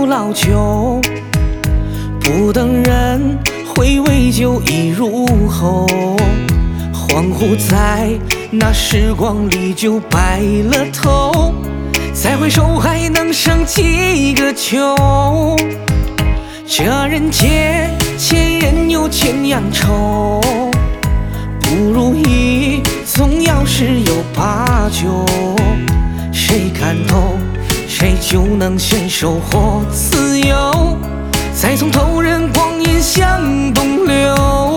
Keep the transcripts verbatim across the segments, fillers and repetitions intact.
老酒，不等人回味就已入喉。恍惚在那时光里就白了头，再回首还能剩几个秋？这人间千人有千样愁，不如意总要是有八九。谁看透，谁就能先收获自由，再从头人光阴向东流。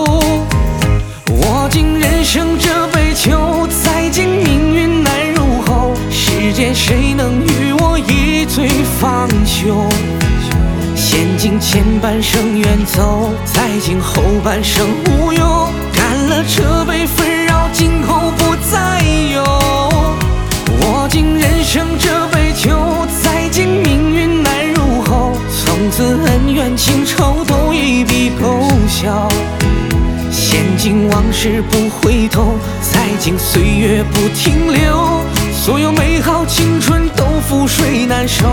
我敬人生这杯酒，再敬命运难入喉。世间谁能与我一醉方休？先敬前半生远走，再敬后半生无忧。干了这杯纷扰，今后不再有。我敬人生这杯酒，再敬命运难入喉。从此恩怨情仇都一笔勾销。先敬往事不回头，再敬岁月不停留。所有美好青春都覆水难收。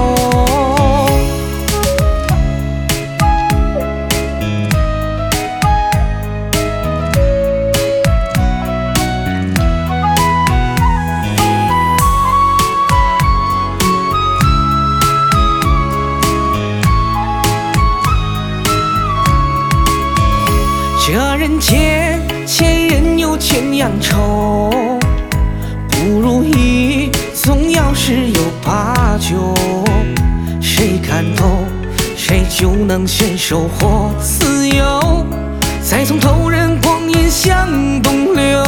这人间千人有千样愁，不如意总要是有八九。谁看透，谁就能先收获自由，再从头人光阴向东流。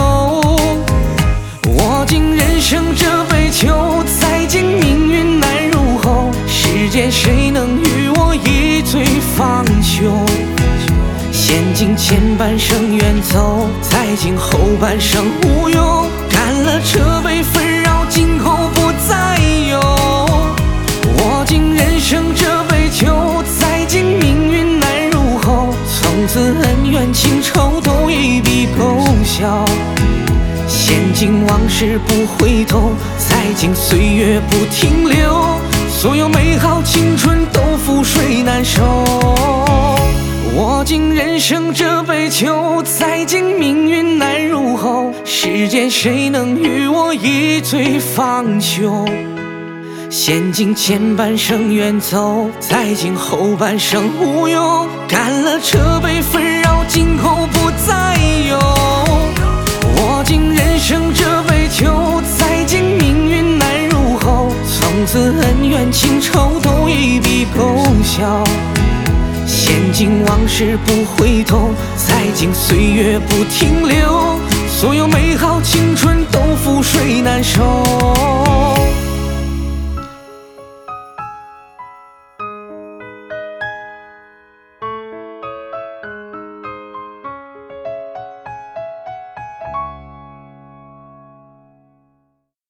我敬人生这杯酒，再敬命运难入喉。世间谁能与我一醉方休？先敬前半生远走，再敬后半生无忧。干了这杯纷扰，今后不再有。我敬人生这杯酒，再敬命运难入喉。从此恩怨情仇都一笔勾销。先敬往事不回头，再敬岁月不停留。所有美好青春都覆水难收。我敬人生这杯酒，再敬命运难入喉。世间谁能与我一醉方休？先敬前半生远走，再敬后半生无忧。干了这杯纷扰，今后不再有。我敬人生这杯酒，再敬命运难入喉。从此恩怨情仇都一笔勾销。先敬往事不回头，再敬岁月不停留。所有美好青春都覆水难收。